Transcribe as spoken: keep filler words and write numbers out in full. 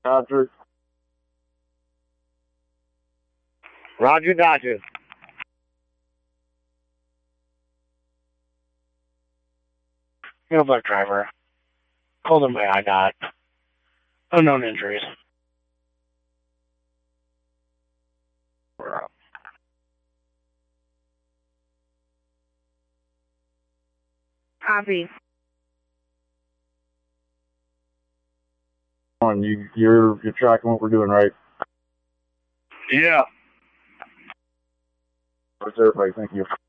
Roger. Roger, Dodger. Mailback driver. Called him by I D O T. Unknown injuries. We're up. Copy. On you, you're you're tracking what we're doing, right? Yeah. That's everybody. Thank you.